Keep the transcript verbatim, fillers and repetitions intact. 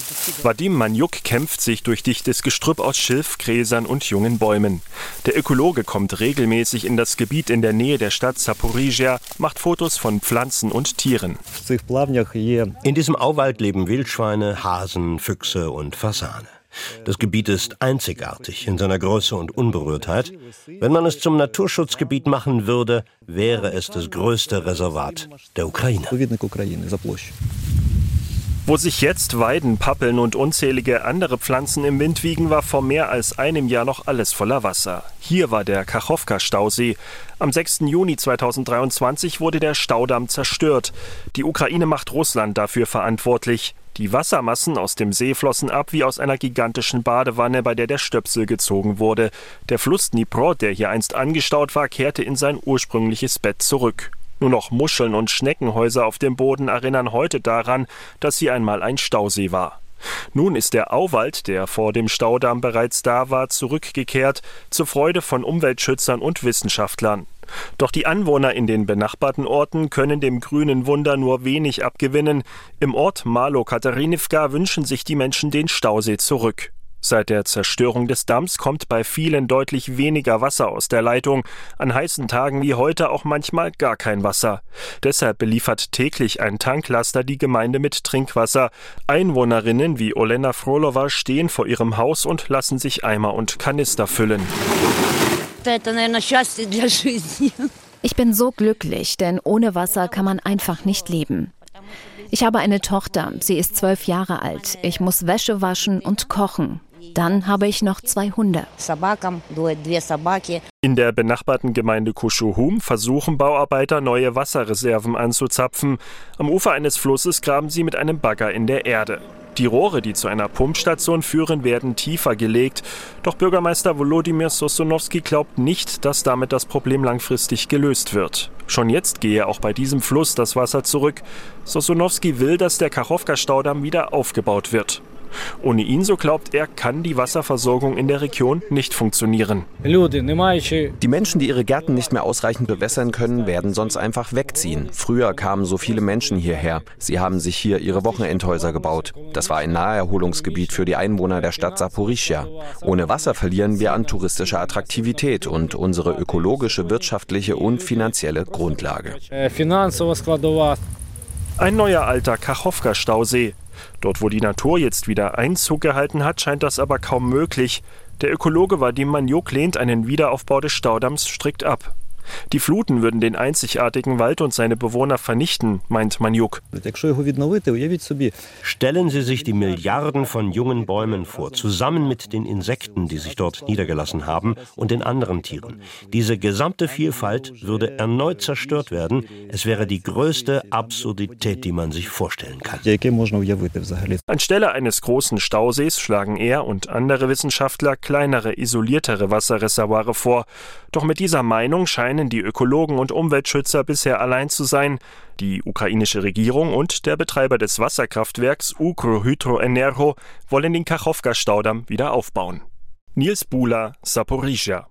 Wadim Maniuk kämpft sich durch dichtes Gestrüpp aus Schilf, Gräsern und jungen Bäumen. Der Ökologe kommt regelmäßig in das Gebiet in der Nähe der Stadt Zaporizhzhia, macht Fotos von Pflanzen und Tieren. In diesem Auwald leben Wildschweine, Hasen, Füchse und Fasane. Das Gebiet ist einzigartig in seiner Größe und Unberührtheit. Wenn man es zum Naturschutzgebiet machen würde, wäre es das größte Reservat der Ukraine. Wo sich jetzt Weiden, Pappeln und unzählige andere Pflanzen im Wind wiegen, war vor mehr als einem Jahr noch alles voller Wasser. Hier war der Kachowka-Stausee. Am sechsten Juni zweitausenddreiundzwanzig wurde der Staudamm zerstört. Die Ukraine macht Russland dafür verantwortlich. Die Wassermassen aus dem See flossen ab wie aus einer gigantischen Badewanne, bei der der Stöpsel gezogen wurde. Der Fluss Dnipro, der hier einst angestaut war, kehrte in sein ursprüngliches Bett zurück. Nur noch Muscheln und Schneckenhäuser auf dem Boden erinnern heute daran, dass hier einmal ein Stausee war. Nun ist der Auwald, der vor dem Staudamm bereits da war, zurückgekehrt, zur Freude von Umweltschützern und Wissenschaftlern. Doch die Anwohner in den benachbarten Orten können dem grünen Wunder nur wenig abgewinnen. Im Ort Malo-Katerinivka wünschen sich die Menschen den Stausee zurück. Seit der Zerstörung des Damms kommt bei vielen deutlich weniger Wasser aus der Leitung. An heißen Tagen wie heute auch manchmal gar kein Wasser. Deshalb beliefert täglich ein Tanklaster die Gemeinde mit Trinkwasser. Einwohnerinnen wie Olena Frolova stehen vor ihrem Haus und lassen sich Eimer und Kanister füllen. Ich bin so glücklich, denn ohne Wasser kann man einfach nicht leben. Ich habe eine Tochter, sie ist zwölf Jahre alt. Ich muss Wäsche waschen und kochen. Dann habe ich noch zwei Hunde. In der benachbarten Gemeinde Kushuhum versuchen Bauarbeiter, neue Wasserreserven anzuzapfen. Am Ufer eines Flusses graben sie mit einem Bagger in der Erde. Die Rohre, die zu einer Pumpstation führen, werden tiefer gelegt. Doch Bürgermeister Volodymyr Sosonowski glaubt nicht, dass damit das Problem langfristig gelöst wird. Schon jetzt gehe auch bei diesem Fluss das Wasser zurück. Sosonowski will, dass der Kachowka-Staudamm wieder aufgebaut wird. Ohne ihn, so glaubt er, kann die Wasserversorgung in der Region nicht funktionieren. Die Menschen, die ihre Gärten nicht mehr ausreichend bewässern können, werden sonst einfach wegziehen. Früher kamen so viele Menschen hierher. Sie haben sich hier ihre Wochenendhäuser gebaut. Das war ein Naherholungsgebiet für die Einwohner der Stadt Zaporizhzhia. Ohne Wasser verlieren wir an touristischer Attraktivität und unsere ökologische, wirtschaftliche und finanzielle Grundlage. Ein neuer alter Kachowka-Stausee. Dort, wo die Natur jetzt wieder Einzug gehalten hat, scheint das aber kaum möglich. Der Ökologe Wadim Maniuk lehnt einen Wiederaufbau des Staudamms strikt ab. Die Fluten würden den einzigartigen Wald und seine Bewohner vernichten, meint Maniuk. Stellen Sie sich die Milliarden von jungen Bäumen vor, zusammen mit den Insekten, die sich dort niedergelassen haben, und den anderen Tieren. Diese gesamte Vielfalt würde erneut zerstört werden. Es wäre die größte Absurdität, die man sich vorstellen kann. Anstelle eines großen Stausees schlagen er und andere Wissenschaftler kleinere, isoliertere Wasserreservoire vor. Doch mit dieser Meinung scheinen die Ökologen und Umweltschützer bisher allein zu sein. Die ukrainische Regierung und der Betreiber des Wasserkraftwerks Ukrohydroenergo wollen den Kachowka-Staudamm wieder aufbauen. Nils Buhler, Zaporizhzhia.